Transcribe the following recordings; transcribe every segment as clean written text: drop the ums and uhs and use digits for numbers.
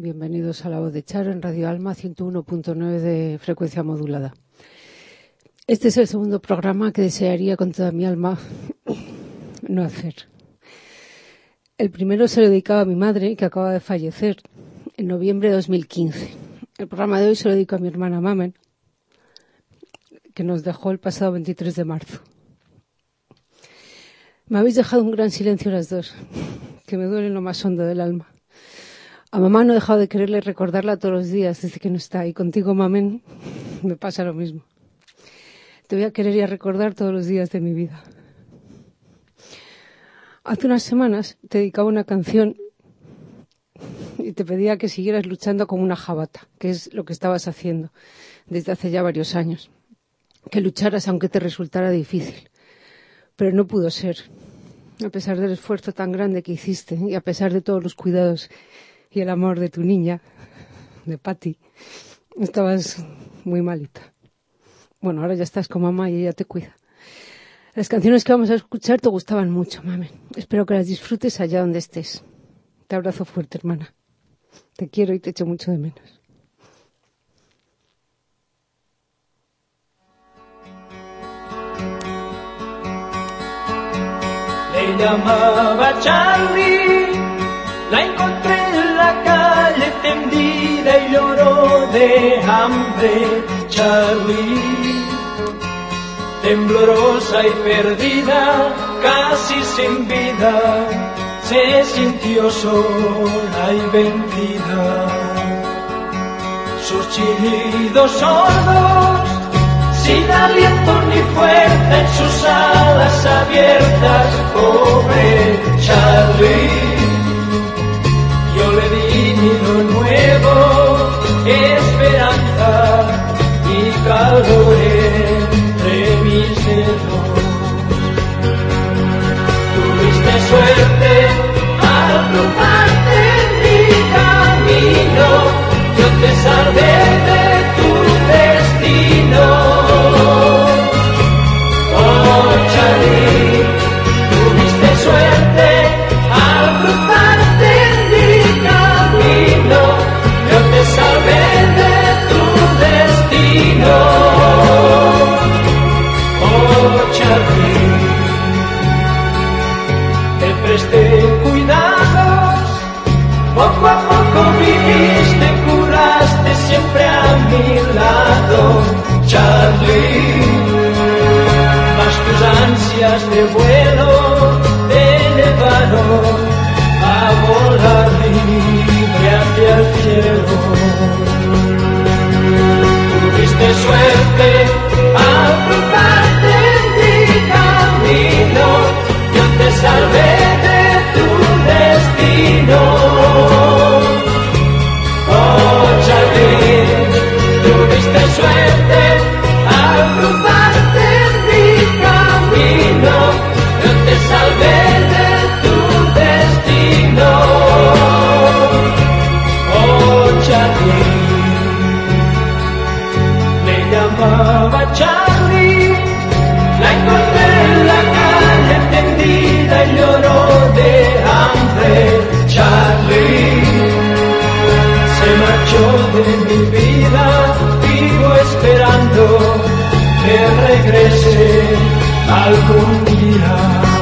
bienvenidos a La Voz de Charo en Radio Alma 101.9 de frecuencia modulada. Este es el segundo programa que desearía con toda mi alma no hacer. El primero se lo dedicaba a mi madre, que acaba de fallecer en noviembre de 2015. El programa de hoy se lo dedico a mi hermana Mamen, que nos dejó el pasado 23 de marzo. Me habéis dejado un gran silencio las dos, que me duele en lo más hondo del alma. A mamá no he dejado de quererle recordarla todos los días desde que no está, y contigo, Mamen, me pasa lo mismo. Te voy a querer y a recordar todos los días de mi vida. Hace unas semanas te dedicaba una canción y te pedía que siguieras luchando como una jabata, que es lo que estabas haciendo desde hace ya varios años. Que lucharas aunque te resultara difícil. Pero no pudo ser, a pesar del esfuerzo tan grande que hiciste y a pesar de todos los cuidados y el amor de tu niña, de Patti, estabas muy malita. Bueno, ahora ya estás con mamá y ella te cuida. Las canciones que vamos a escuchar te gustaban mucho, Mamen. Espero que las disfrutes allá donde estés. Te abrazo fuerte, hermana. Te quiero y te echo mucho de menos. Le llamaba Charlie, la encontré en la calle tendida y lloró de hambre. Charlie, temblorosa y perdida, casi sin vida, se sintió sola y vendida. Sus chillidos sordos, sin aliento ni fuerza en sus alas abiertas, pobre Charlie. Yo le di nido nuevo, esperanza y calor entre mis dedos. Tuviste suerte al cruzarte en mi camino, yo te salvé de tu destino. Oh Charlie, tuviste suerte al cruzarte en mi camino, yo te salvé de tu destino. Oh Charlie, te presté cuidados, poco a poco viviste, curaste siempre a mi lado, Charlie. Tus ansias de vuelo te llevaron a volar libre hacia el cielo. Tuviste suerte al cruzarte en mi camino, yo te salvé de tu destino. Oh Charlie, tuviste suerte al cruzarte camino, yo te salvé de tu destino. Oh Charlie, le llamaba Charlie, la encontré en la calle tendida y lloró de hambre. Charlie se marchó de mi vida, vivo esperando que regrese algún día.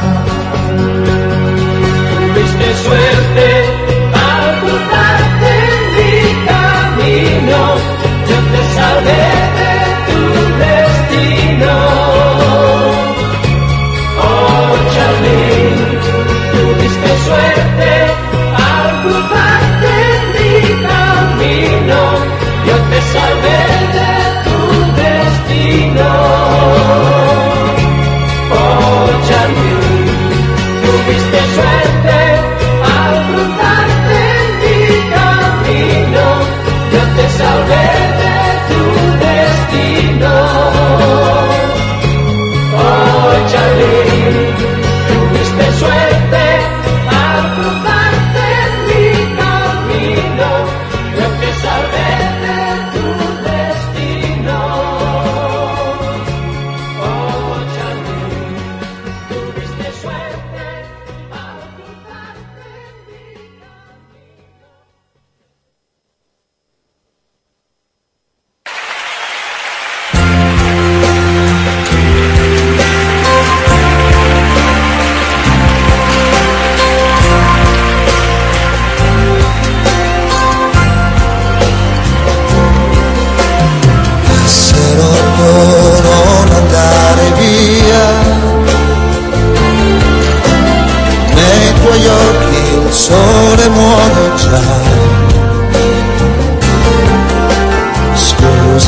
Tuviste suerte al cruzarte en mi camino, yo te salvé de tu destino. Oh Charlie, tuviste suerte al cruzarte en mi camino, yo te salvé de tu destino. Oh Charlie, tuviste suerte al cruzar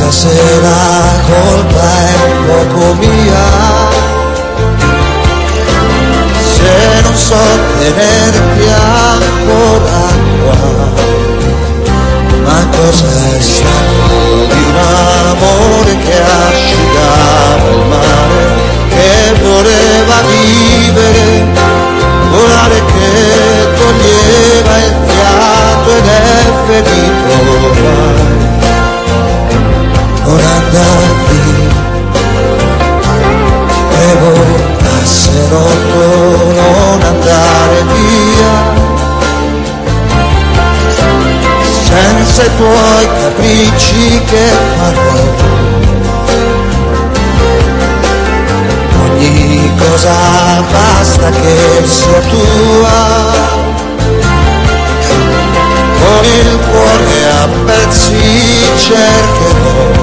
se la colpa è un poco mia, se non so tenerti ancora qua, ma cos'è stato di un amore che asciugava il mare, che voleva vivere, volare che toglieva il fiato ed è ferito ormai. Non andar via, devo essere rotto, non andare via, senza i tuoi capricci che farò. Ogni cosa basta che sia tua, con il cuore a pezzi cercherò.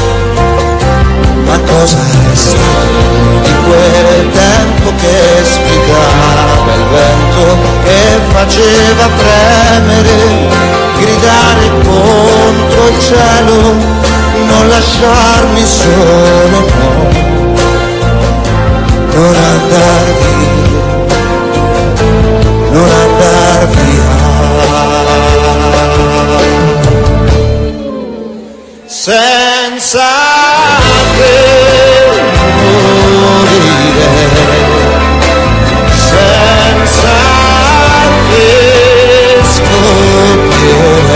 Ma cosa è stato di quel tempo che sfidava il vento, che faceva premere, gridare contro il cielo, non lasciarmi solo, no, non andar via, non andar via, senza morire, senza che scoppiere,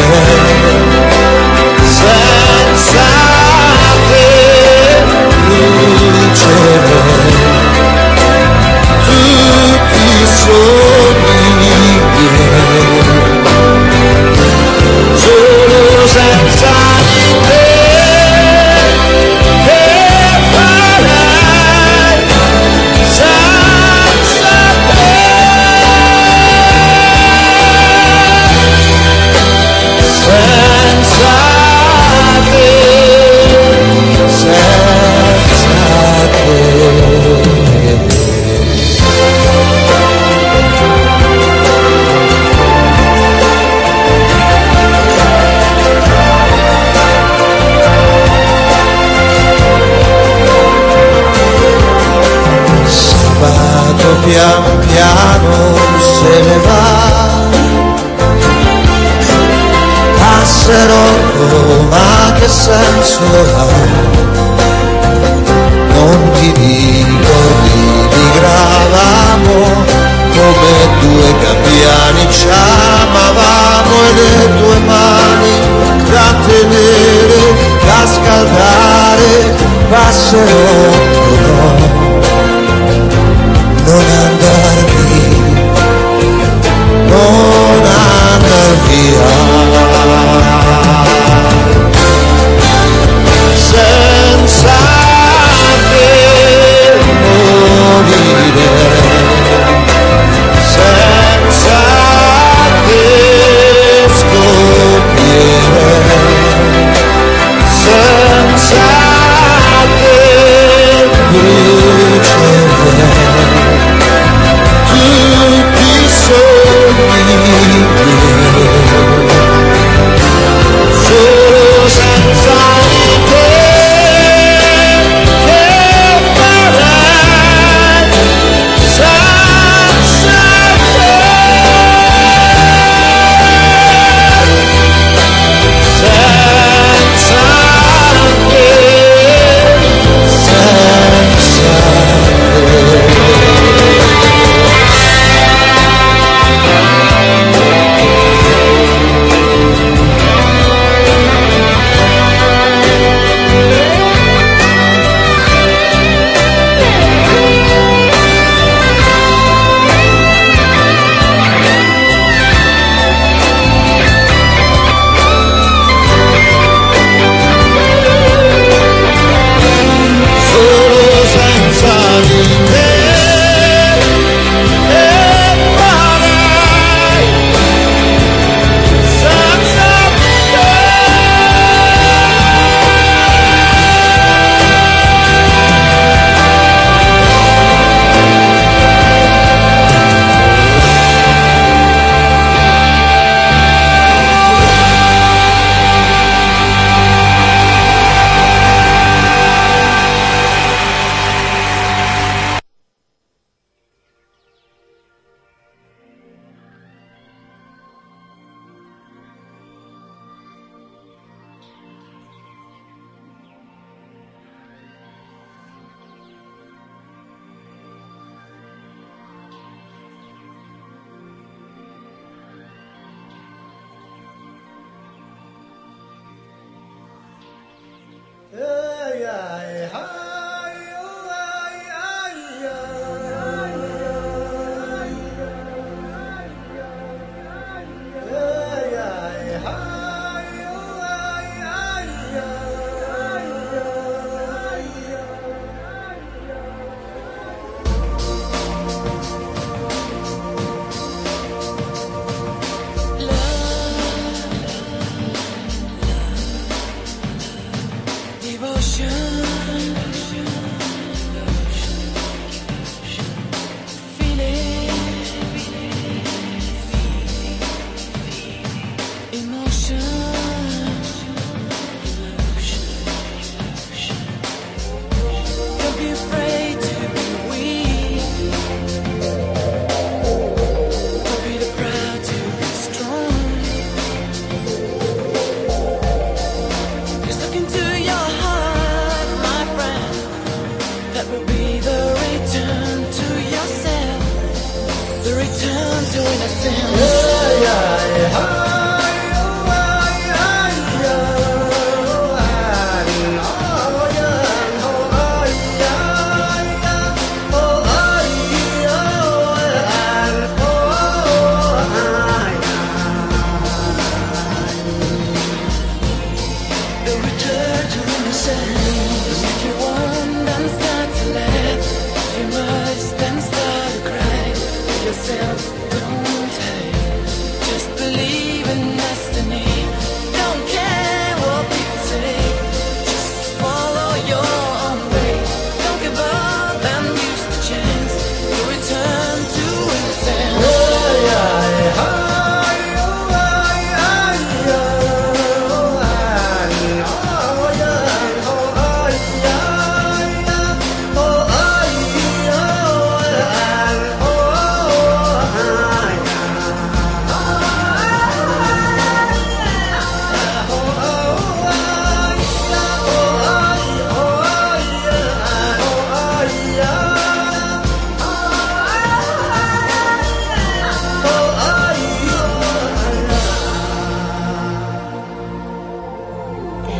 senza che lucere, tutti i sogni miei, solo senza di te. Pian piano se ne va, passerò, ma che senso ha? Non ti ricordi, migravamo come due gabbiani, ci amavamo e le tue mani da tenere, da scaldare, passerò, no. Non andar via, non andar via, senza che morire, senza che scoppiare,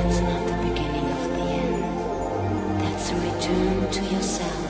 That's not the beginning of the end. That's a return to yourself.